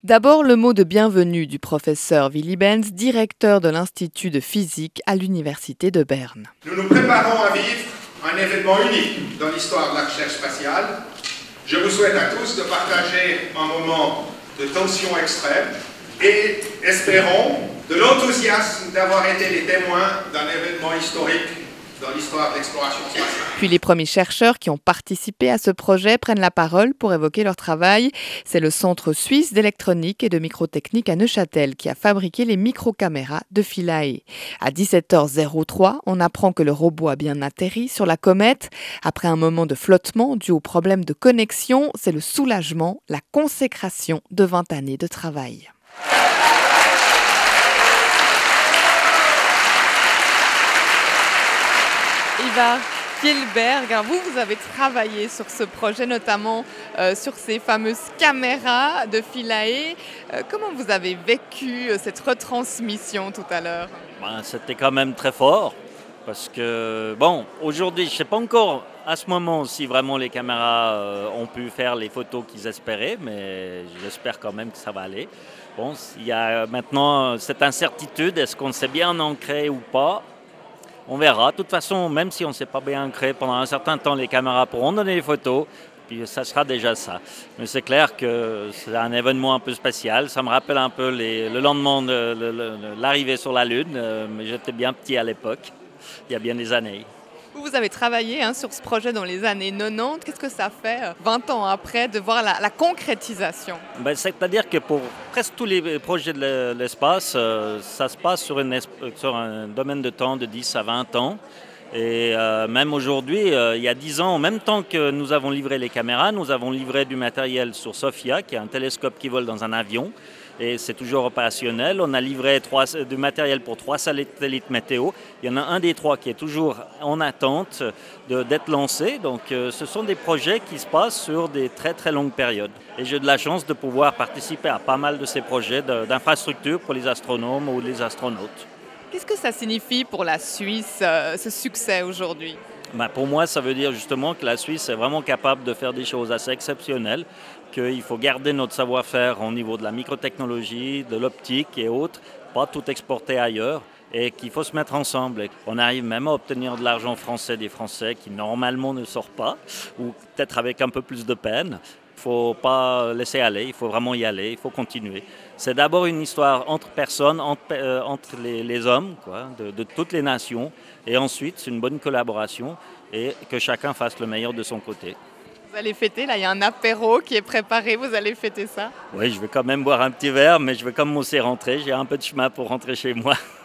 D'abord, le mot de bienvenue du professeur Willy Benz, directeur de l'Institut de physique à l'Université de Berne. Nous nous préparons à vivre un événement unique dans l'histoire de la recherche spatiale. Je vous souhaite à tous de partager un moment de tension extrême et espérons de l'enthousiasme d'avoir été les témoins d'un événement historique dans l'histoire de l'exploration spatiale. Puis les premiers chercheurs qui ont participé à ce projet prennent la parole pour évoquer leur travail. C'est le Centre suisse d'électronique et de microtechnique à Neuchâtel qui a fabriqué les microcaméras de Philae. À 17h03, on apprend que le robot a bien atterri sur la comète. Après un moment de flottement dû aux problèmes de connexion, c'est le soulagement, la consécration de 20 années de travail. Ivar Kjellberg, vous avez travaillé sur ce projet, notamment sur ces fameuses caméras de Philae. Comment vous avez vécu cette retransmission tout à l'heure ? C'était quand même très fort, parce que, aujourd'hui, je ne sais pas encore à ce moment si vraiment les caméras ont pu faire les photos qu'ils espéraient, mais j'espère quand même que ça va aller. Il y a maintenant cette incertitude, est-ce qu'on s'est bien ancré ou pas ? On verra. De toute façon, même si on ne s'est pas bien ancré, pendant un certain temps, les caméras pourront donner les photos, puis ça sera déjà ça. Mais c'est clair que c'est un événement un peu spécial. Ça me rappelle un peu le lendemain de l'arrivée sur la Lune, mais j'étais bien petit à l'époque, il y a bien des années. Vous avez travaillé sur ce projet dans les années 90. Qu'est-ce que ça fait, 20 ans après, de voir la concrétisation ? C'est-à-dire que pour presque tous les projets de l'espace, ça se passe sur un domaine de temps de 10 à 20 ans. Et même aujourd'hui, il y a 10 ans, en même temps que nous avons livré les caméras, nous avons livré du matériel sur SOFIA, qui est un télescope qui vole dans un avion. Et c'est toujours opérationnel. On a livré du matériel pour 3 satellites météo. Il y en a un des 3 qui est toujours en attente d'être lancé. Donc ce sont des projets qui se passent sur des très très longues périodes. Et j'ai de la chance de pouvoir participer à pas mal de ces projets d'infrastructure pour les astronomes ou les astronautes. Qu'est-ce que ça signifie pour la Suisse, ce succès aujourd'hui ? Pour moi, ça veut dire justement que la Suisse est vraiment capable de faire des choses assez exceptionnelles, qu'il faut garder notre savoir-faire au niveau de la microtechnologie, de l'optique et autres, pas tout exporter ailleurs, et qu'il faut se mettre ensemble. On arrive même à obtenir de l'argent français des Français qui normalement ne sort pas, ou peut-être avec un peu plus de peine. Il ne faut pas laisser aller, il faut vraiment y aller, il faut continuer. C'est d'abord une histoire entre personnes, entre les hommes, de toutes les nations. Et ensuite, c'est une bonne collaboration et que chacun fasse le meilleur de son côté. Vous allez fêter, là il y a un apéro qui est préparé, vous allez fêter ça ? Oui, je vais quand même boire un petit verre, mais je vais commencer à rentrer. J'ai un peu de chemin pour rentrer chez moi.